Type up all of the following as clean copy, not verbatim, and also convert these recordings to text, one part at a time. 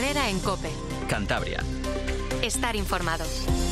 Herrera en COPE. Cantabria. Estar informado.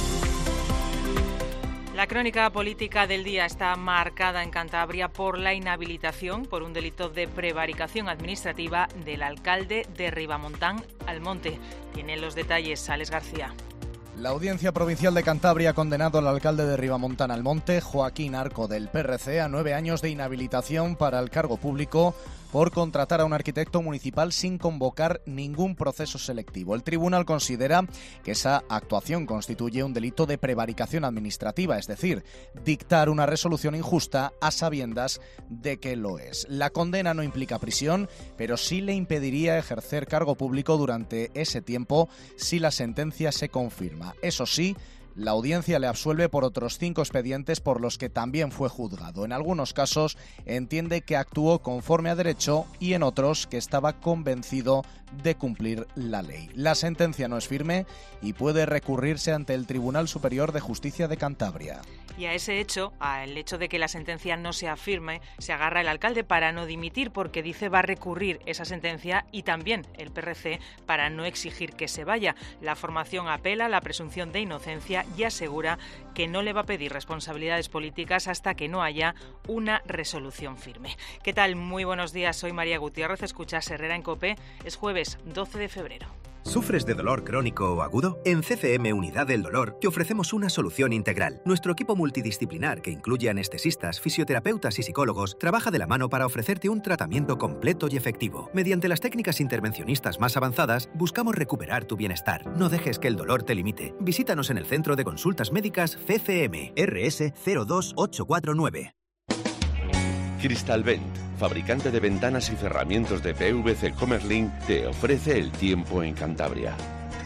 La crónica política del día está marcada en Cantabria por la inhabilitación por un delito de prevaricación administrativa del alcalde de Ribamontán Almonte. Tienen los detalles Alex García. La Audiencia Provincial de Cantabria ha condenado al alcalde de Ribamontán Almonte, Joaquín Arco, del PRC, a 9 años de inhabilitación para el cargo público por contratar a un arquitecto municipal sin convocar ningún proceso selectivo. El tribunal considera que esa actuación constituye un delito de prevaricación administrativa, es decir, dictar una resolución injusta a sabiendas de que lo es. La condena no implica prisión, pero sí le impediría ejercer cargo público durante ese tiempo si la sentencia se confirma. Eso sí, la audiencia le absuelve por otros 5 expedientes por los que también fue juzgado. En algunos casos entiende que actuó conforme a derecho y en otros que estaba convencido de cumplir la ley. La sentencia no es firme y puede recurrirse ante el Tribunal Superior de Justicia de Cantabria. Y a ese hecho, al hecho de que la sentencia no sea firme, se agarra el alcalde para no dimitir porque dice va a recurrir esa sentencia y también el PRC para no exigir que se vaya. La formación apela a la presunción de inocencia y asegura que no le va a pedir responsabilidades políticas hasta que no haya una resolución firme. ¿Qué tal? Muy buenos días, soy María Gutiérrez, escuchas Herrera en COPE, es jueves 12 de febrero. ¿Sufres de dolor crónico o agudo? En CCM Unidad del Dolor te ofrecemos una solución integral. Nuestro equipo multidisciplinar, que incluye anestesistas, fisioterapeutas y psicólogos, trabaja de la mano para ofrecerte un tratamiento completo y efectivo. Mediante las técnicas intervencionistas más avanzadas, buscamos recuperar tu bienestar. No dejes que el dolor te limite. Visítanos en el Centro de Consultas Médicas CCM, RS 02849. Cristalvent, fabricante de ventanas y cerramientos de PVC Comerlin, te ofrece el tiempo en Cantabria.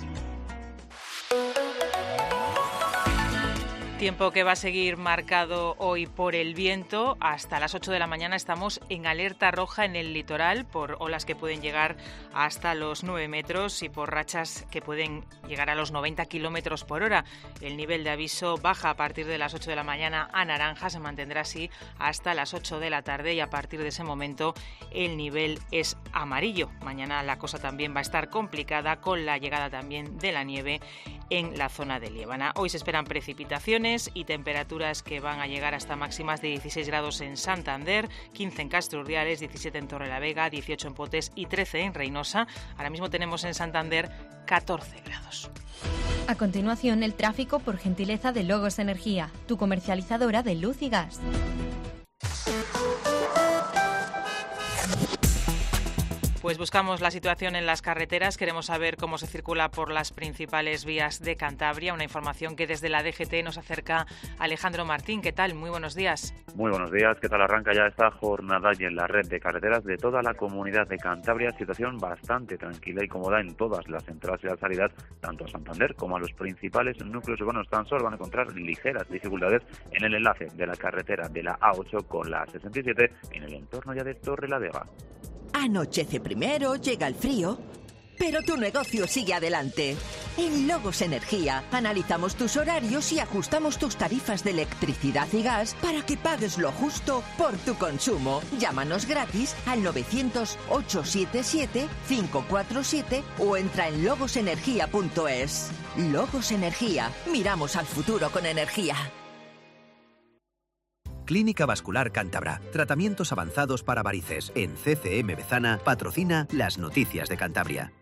Tiempo que va a seguir marcado hoy por el viento. Hasta las 8 de la mañana estamos en alerta roja en el litoral por olas que pueden llegar hasta los 9 metros y por rachas que pueden llegar a los 90 kilómetros por hora. El nivel de aviso baja a partir de las 8 de la mañana a naranja, se mantendrá así hasta las 8 de la tarde y a partir de ese momento el nivel es amarillo. Mañana la cosa también va a estar complicada con la llegada también de la nieve en la zona de Liébana. Hoy se esperan precipitaciones y temperaturas que van a llegar hasta máximas de 16 grados en Santander, 15 en Castro Urdiales, 17 en Torrelavega, 18 en Potes y 13 en Reynosa. Ahora mismo tenemos en Santander 14 grados. A continuación, el tráfico por gentileza de Logos Energía, tu comercializadora de luz y gas. Pues buscamos la situación en las carreteras, queremos saber cómo se circula por las principales vías de Cantabria, una información que desde la DGT nos acerca Alejandro Martín. ¿Qué tal? Muy buenos días. Muy buenos días, ¿qué tal? Arranca ya esta jornada y en la red de carreteras de toda la comunidad de Cantabria, situación bastante tranquila y cómoda en todas las entradas y las salidas, tanto a Santander como a los principales núcleos urbanos. Tan solo van a encontrar ligeras dificultades en el enlace de la carretera de la A8 con la 67 en el entorno ya de Torrelavega. Anochece primero, llega el frío, pero tu negocio sigue adelante. En Logos Energía analizamos tus horarios y ajustamos tus tarifas de electricidad y gas para que pagues lo justo por tu consumo. Llámanos gratis al 900-877-547 o entra en logosenergia.es. Logos Energía, miramos al futuro con energía. Clínica Vascular Cántabra. Tratamientos avanzados para varices. En CCM Bezana patrocina las noticias de Cantabria.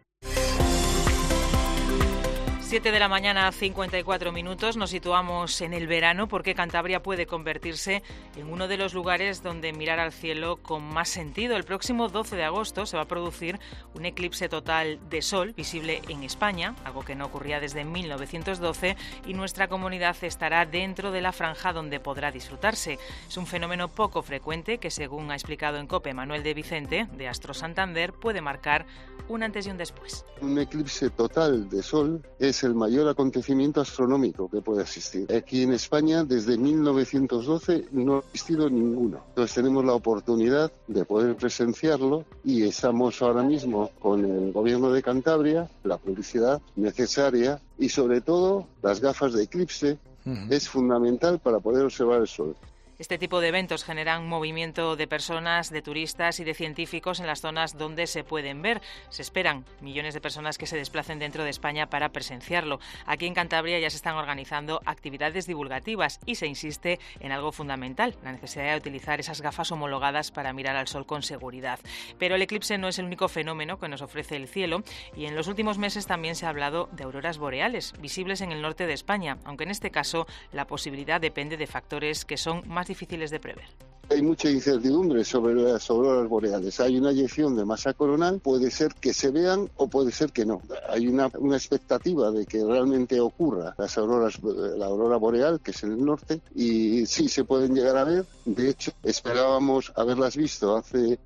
7 de la mañana, 54 minutos. Nos situamos en el verano porque Cantabria puede convertirse en uno de los lugares donde mirar al cielo con más sentido. El próximo 12 de agosto se va a producir un eclipse total de sol visible en España, algo que no ocurría desde 1912, y nuestra comunidad estará dentro de la franja donde podrá disfrutarse. Es un fenómeno poco frecuente que, según ha explicado en COPE Manuel de Vicente, de Astro Santander, puede marcar un antes y un después. Un eclipse total de sol es el mayor acontecimiento astronómico que puede existir. Aquí en España, desde 1912, no ha existido ninguno. Entonces tenemos la oportunidad de poder presenciarlo y estamos ahora mismo con el Gobierno de Cantabria, la publicidad necesaria y sobre todo las gafas de eclipse es fundamental para poder observar el sol. Este tipo de eventos generan movimiento de personas, de turistas y de científicos en las zonas donde se pueden ver. Se esperan millones de personas que se desplacen dentro de España para presenciarlo. Aquí en Cantabria ya se están organizando actividades divulgativas y se insiste en algo fundamental, la necesidad de utilizar esas gafas homologadas para mirar al sol con seguridad. Pero el eclipse no es el único fenómeno que nos ofrece el cielo y en los últimos meses también se ha hablado de auroras boreales, visibles en el norte de España, aunque en este caso la posibilidad depende de factores que son más difíciles de prever. Hay mucha incertidumbre sobre las auroras boreales. Hay una eyección de masa coronal, puede ser que se vean o puede ser que no. Hay una expectativa de que realmente ocurra la aurora boreal, que es en el norte, y sí se pueden llegar a ver. De hecho, esperábamos haberlas visto hace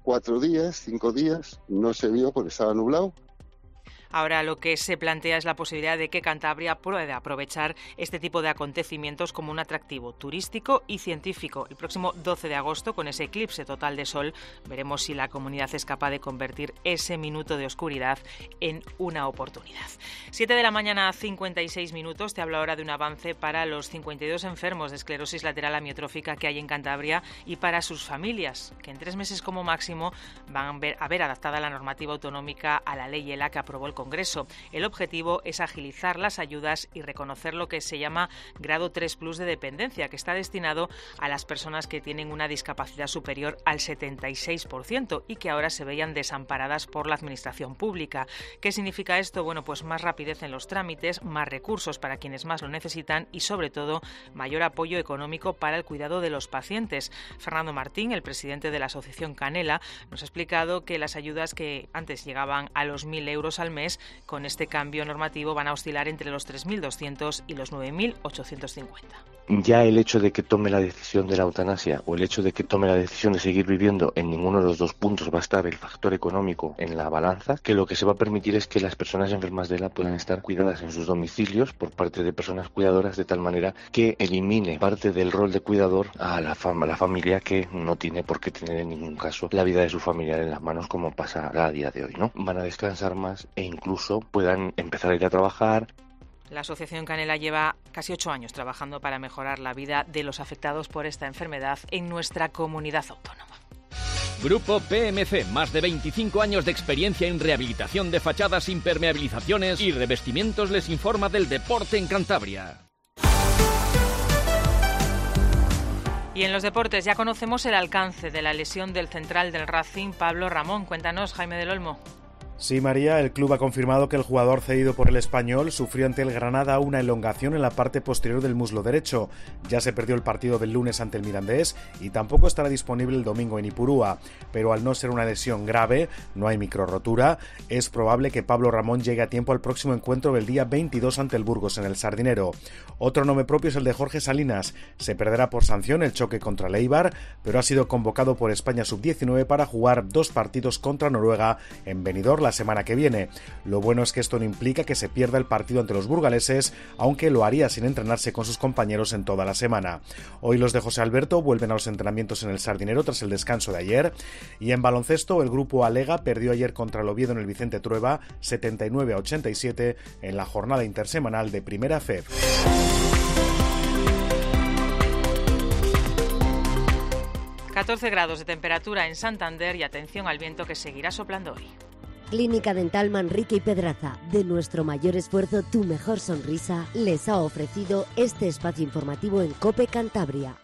5 días, no se vio porque estaba nublado. Ahora lo que se plantea es la posibilidad de que Cantabria pueda aprovechar este tipo de acontecimientos como un atractivo turístico y científico. El próximo 12 de agosto, con ese eclipse total de sol, veremos si la comunidad es capaz de convertir ese minuto de oscuridad en una oportunidad. 7 de la mañana, 56 minutos. Te hablo ahora de un avance para los 52 enfermos de esclerosis lateral amiotrófica que hay en Cantabria y para sus familias, que en 3 meses como máximo van a ver adaptada la normativa autonómica a la ley ELA que aprobó el Congreso. El objetivo es agilizar las ayudas y reconocer lo que se llama grado 3+ de dependencia, que está destinado a las personas que tienen una discapacidad superior al 76% y que ahora se veían desamparadas por la administración pública. ¿Qué significa esto? Bueno, pues más rapidez en los trámites, más recursos para quienes más lo necesitan y, sobre todo, mayor apoyo económico para el cuidado de los pacientes. Fernando Martín, el presidente de la asociación Canela, nos ha explicado que las ayudas que antes llegaban a los 1.000 euros al mes, con este cambio normativo van a oscilar entre los 3.200 y los 9.850. Ya el hecho de que tome la decisión de la eutanasia o el hecho de que tome la decisión de seguir viviendo, en ninguno de los dos puntos va a estar el factor económico en la balanza, que lo que se va a permitir es que las personas enfermas de ELA puedan estar cuidadas en sus domicilios por parte de personas cuidadoras, de tal manera que elimine parte del rol de cuidador a la familia, que no tiene por qué tener en ningún caso la vida de su familiar en las manos, como pasa a día de hoy, ¿no? Van a descansar más e incluso puedan empezar a ir a trabajar. La Asociación Canela lleva casi 8 años trabajando para mejorar la vida de los afectados por esta enfermedad en nuestra comunidad autónoma. Grupo PMC, más de 25 años de experiencia en rehabilitación de fachadas, impermeabilizaciones y revestimientos, les informa del deporte en Cantabria. Y en los deportes ya conocemos el alcance de la lesión del central del Racing, Pablo Ramón. Cuéntanos, Jaime del Olmo. Sí, María, el club ha confirmado que el jugador cedido por el Español sufrió ante el Granada una elongación en la parte posterior del muslo derecho. Ya se perdió el partido del lunes ante el Mirandés y tampoco estará disponible el domingo en Ipurúa. Pero al no ser una lesión grave, no hay microrrotura, es probable que Pablo Ramón llegue a tiempo al próximo encuentro del día 22 ante el Burgos en el Sardinero. Otro nombre propio es el de Jorge Salinas. Se perderá por sanción el choque contra el Eibar, pero ha sido convocado por España Sub-19 para jugar 2 partidos contra Noruega en Benidorm la semana que viene. Lo bueno es que esto no implica que se pierda el partido ante los burgaleses, aunque lo haría sin entrenarse con sus compañeros en toda la semana. Hoy los de José Alberto vuelven a los entrenamientos en el Sardinero tras el descanso de ayer. Y en baloncesto, el grupo Alega perdió ayer contra el Oviedo en el Vicente Trueba 79-87 en la jornada intersemanal de Primera FEB. ...14 grados de temperatura en Santander y atención al viento que seguirá soplando hoy. Clínica Dental Manrique y Pedraza, de nuestro mayor esfuerzo, tu mejor sonrisa, les ha ofrecido este espacio informativo en COPE Cantabria.